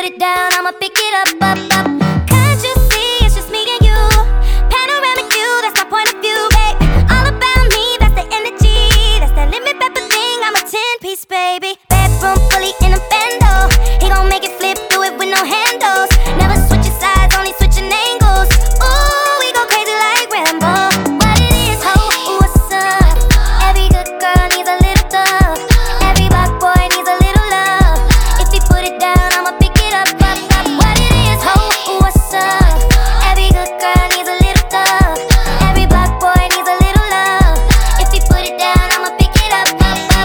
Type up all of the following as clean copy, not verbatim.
put it down, I'ma pick it up, up, up. Can't you see it's just me and you? Panoramic view, that's my point of view, babe. All about me, that's the energy. That's that lemon pepper thing, I'm a 10-piece, baby. Bedroom fully in a bando. He gon' make it flip, do it with no handles. Never switching sides, only switching angles. Ooh, we go crazy like Rambo. What it is, ho, what's up? Every good girl needs a little thug. Every black boy needs a little love. If he put it down, I'ma pick it up, up, up. What it is, ho, what's up? Every good girl needs a little thug. Every black boy needs a little love. If he put it down, I'ma pick it up, up, up.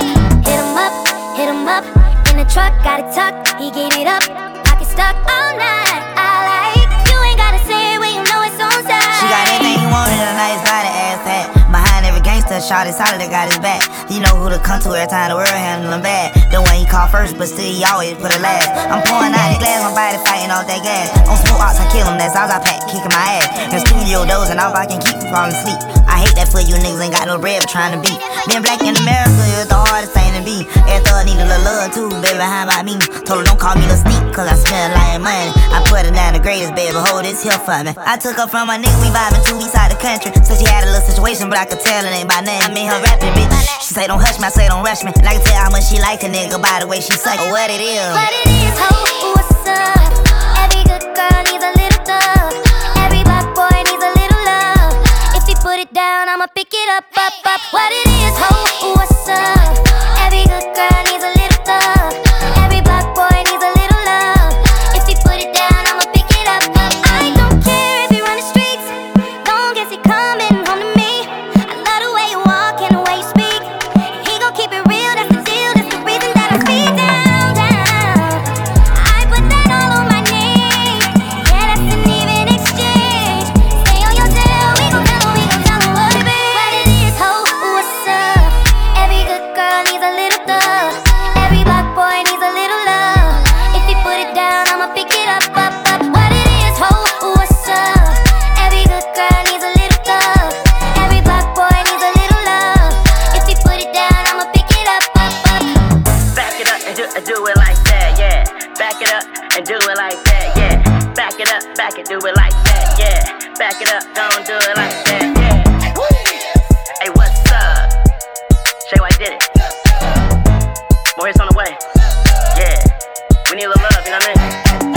Hit him up, in the truck, got it tucked. He gave it up, pocket stuck all night. I like, you ain't gotta say it when you know it's on side. She got everything you wanted, a nice body, ass fat. Behind every gangster, shot it solid, that got his back. You know who to come to every time the world handle him bad. The one he call first, but still he always put it last. I'm pouring out the glass, my body fighting off that gas. On smoke ox, I kill him, that's all I pack, kicking my ass. In studio dozing off, I can keep from falling asleep. I hate that for you niggas ain't got no bread trying to beat. Being black in America is the hardest thing to be. Every thug need a little love too, baby, how about me? Told her don't call me the sneak, cause I smell like money. I put her down the greatest, baby, hold this here for me. I took her from my nigga, we vibing 2 weeks out the country. So she had a little situation, but I could tell it ain't by nothing. I made her rapping, bitch. She say don't hush me, I say don't rush me. And I can tell how much she like a nigga by the way she suck it. What it is? What it is, ho, what's up? Every good girl needs a little thug. Every black boy needs a little love. If he put it down, I'ma pick it up, up, up. What it is, ho, what's up? Every good girl needs a little thug. Every black boy needs a little love. If he put it down, I'ma pick it up, up. I don't care if he run the streets, long as he coming home to me. I love the way you walk and the way you speak. And he gon' keep it real, that's the deal. That's the reason that I speak down, down. I put that all on my name. Yeah, that's an even exchange. Stay on your tail, we gon' tell him what it be. What it is, ho, what's up? Every good girl needs a little thug. Every black boy needs a little love. If he put it down, I'ma pick it up, up, up. What it is, ho, what's up? Every good girl needs a little thug. Every black boy needs a little love. If he put it down, I'ma pick it up, up, up. Back it up and do it like that, yeah. Back it up and do it like that, yeah. Back it up, back it, do it like that, yeah. Back it up, don't do it like that, yeah. Hey, what's up? Shay White did it. More hits on the way. Yeah. We need a little love, you know what I mean?